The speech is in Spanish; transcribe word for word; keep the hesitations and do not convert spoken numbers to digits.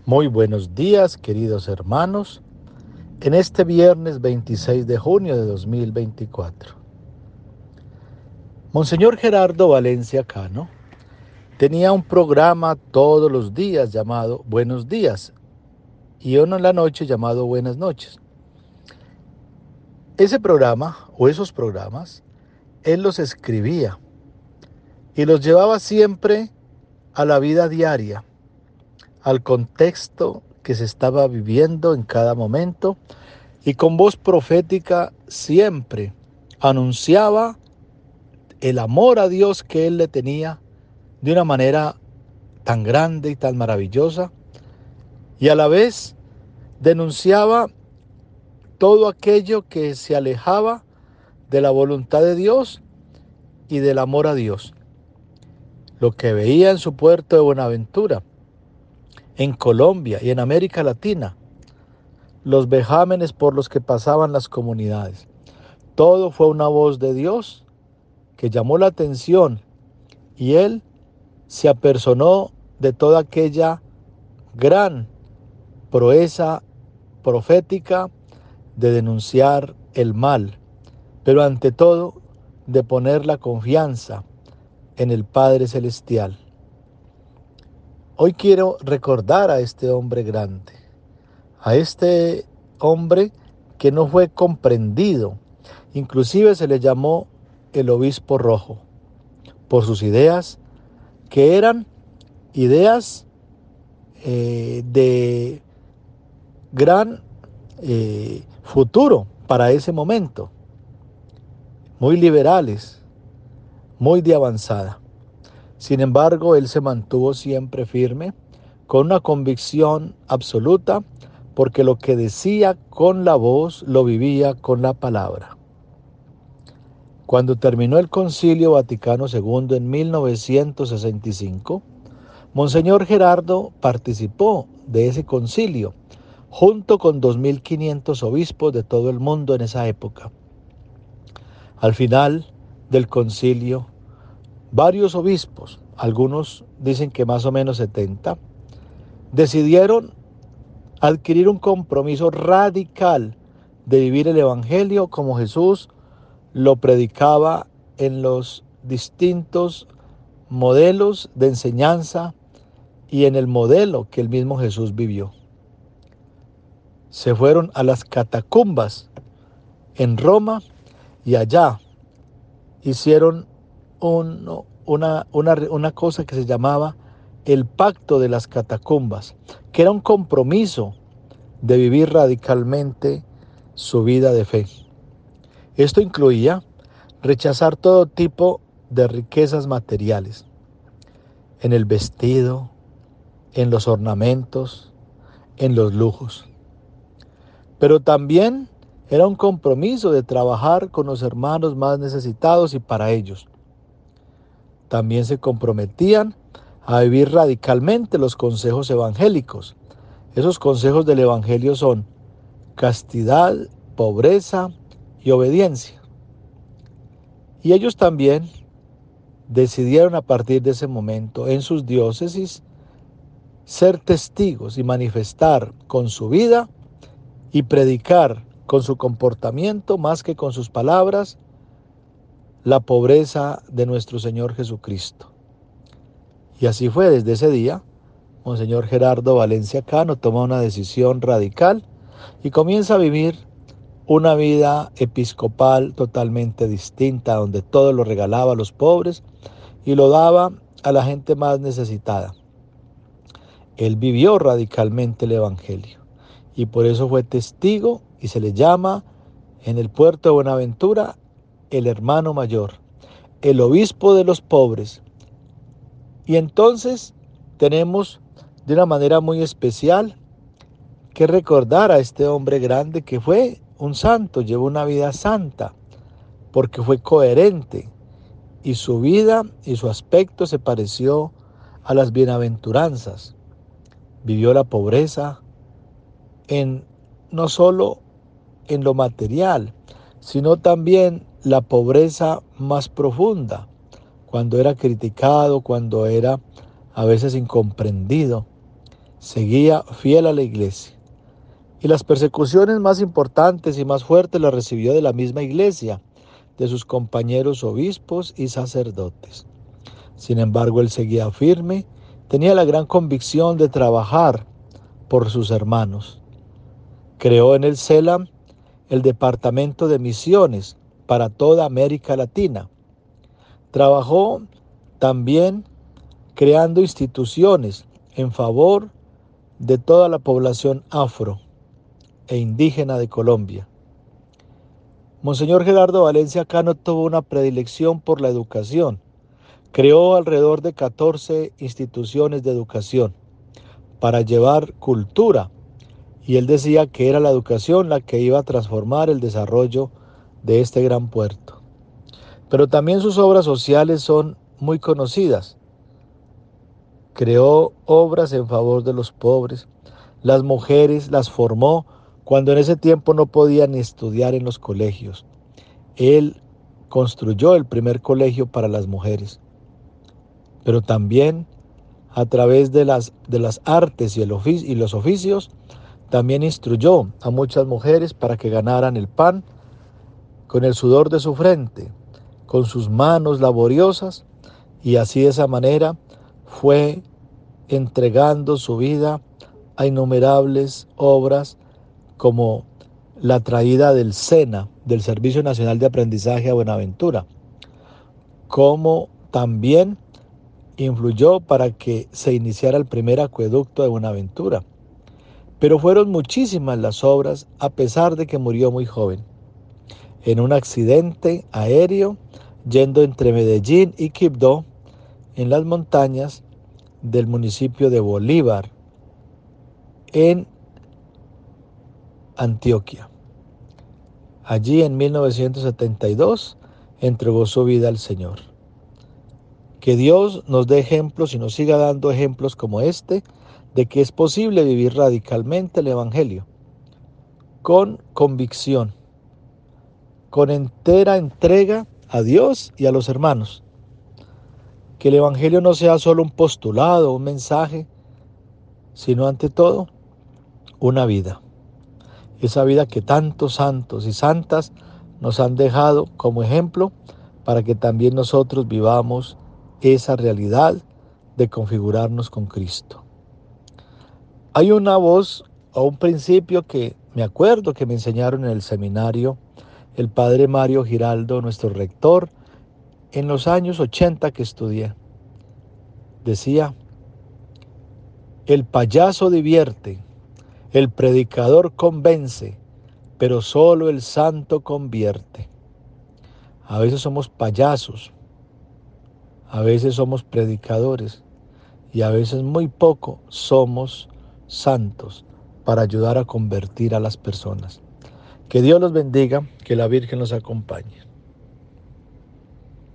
Muy buenos días, queridos hermanos, en este viernes veintiséis de junio de dos mil veinticuatro. Monseñor Gerardo Valencia Cano tenía un programa todos los días llamado Buenos Días y uno en la noche llamado Buenas Noches. Ese programa o esos programas, él los escribía y los llevaba siempre a la vida diaria, al contexto que se estaba viviendo en cada momento, y con voz profética siempre anunciaba el amor a Dios que él le tenía de una manera tan grande y tan maravillosa, y a la vez denunciaba todo aquello que se alejaba de la voluntad de Dios y del amor a Dios. Lo que veía en su puerto de Buenaventura, en Colombia y en América Latina, los vejámenes por los que pasaban las comunidades. Todo fue una voz de Dios que llamó la atención, y él se apersonó de toda aquella gran proeza profética de denunciar el mal, pero ante todo de poner la confianza en el Padre Celestial. Hoy quiero recordar a este hombre grande, a este hombre que no fue comprendido. Inclusive se le llamó el obispo rojo por sus ideas, que eran ideas eh, de gran eh, futuro para ese momento, muy liberales, muy de avanzada. Sin embargo, él se mantuvo siempre firme, con una convicción absoluta, porque lo que decía con la voz lo vivía con la palabra. Cuando terminó el Concilio Vaticano segundo en mil novecientos sesenta y cinco, Monseñor Gerardo participó de ese concilio, junto con dos mil quinientos obispos de todo el mundo en esa época. Al final del concilio, varios obispos, algunos dicen que más o menos setenta, decidieron adquirir un compromiso radical de vivir el Evangelio como Jesús lo predicaba en los distintos modelos de enseñanza y en el modelo que el mismo Jesús vivió. Se fueron a las catacumbas en Roma y allá hicieron un, una, una, una cosa que se llamaba el Pacto de las Catacumbas, que era un compromiso de vivir radicalmente su vida de fe. Esto incluía rechazar todo tipo de riquezas materiales, en el vestido, en los ornamentos, en los lujos. Pero también era un compromiso de trabajar con los hermanos más necesitados y para ellos. También se comprometían a vivir radicalmente los consejos evangélicos. Esos consejos del Evangelio son castidad, pobreza y obediencia. Y ellos también decidieron a partir de ese momento en sus diócesis ser testigos y manifestar con su vida y predicar con su comportamiento más que con sus palabras la pobreza de nuestro Señor Jesucristo. Y así fue. Desde ese día, Monseñor Gerardo Valencia Cano toma una decisión radical y comienza a vivir una vida episcopal totalmente distinta, donde todo lo regalaba a los pobres y lo daba a la gente más necesitada. Él vivió radicalmente el Evangelio y por eso fue testigo y se le llama en el puerto de Buenaventura el hermano mayor, el obispo de los pobres. Y entonces tenemos de una manera muy especial que recordar a este hombre grande que fue un santo, llevó una vida santa, porque fue coherente y su vida y su aspecto se pareció a las bienaventuranzas. Vivió la pobreza en no solo en lo material, sino también la pobreza más profunda, cuando era criticado, cuando era a veces incomprendido. seguía fiel a la iglesia. Y las persecuciones más importantes y más fuertes las recibió de la misma iglesia, de sus compañeros obispos y sacerdotes. Sin embargo, él seguía firme, tenía la gran convicción de trabajar por sus hermanos. Creó en el CELAM el Departamento de Misiones para toda América Latina. Trabajó también creando instituciones en favor de toda la población afro e indígena de Colombia. Monseñor Gerardo Valencia Cano tuvo una predilección por la educación. Creó alrededor de catorce instituciones de educación para llevar cultura, y él decía que era la educación la que iba a transformar el desarrollo de este gran puerto. Pero también sus obras sociales son muy conocidas. Creó obras en favor de los pobres. Las mujeres las formó cuando en ese tiempo no podían ni estudiar en los colegios. Él construyó el primer colegio para las mujeres. Pero también a través de las, de las artes y, el oficio, y los oficios, también instruyó a muchas mujeres para que ganaran el pan con el sudor de su frente, con sus manos laboriosas, y así de esa manera fue entregando su vida a innumerables obras como la traída del SENA, del Servicio Nacional de Aprendizaje a Buenaventura, como también influyó para que se iniciara el primer acueducto de Buenaventura. Pero fueron muchísimas las obras, a pesar de que murió muy joven, en un accidente aéreo yendo entre Medellín y Quibdó, en las montañas del municipio de Bolívar, en Antioquia. Allí en mil novecientos setenta y dos entregó su vida al Señor. Que Dios nos dé ejemplos y nos siga dando ejemplos como este, de que es posible vivir radicalmente el Evangelio, con convicción, con entera entrega a Dios y a los hermanos. Que el Evangelio no sea solo un postulado, un mensaje, sino ante todo una vida. Esa vida que tantos santos y santas nos han dejado como ejemplo para que también nosotros vivamos esa realidad de configurarnos con Cristo. Hay una voz o un principio que me acuerdo que me enseñaron en el seminario el padre Mario Giraldo, nuestro rector, en los años ochenta que estudié. Decía: el payaso divierte, el predicador convence, pero solo el santo convierte. A veces somos payasos, a veces somos predicadores y a veces muy poco somos santos para ayudar a convertir a las personas. Que Dios los bendiga, que la Virgen los acompañe.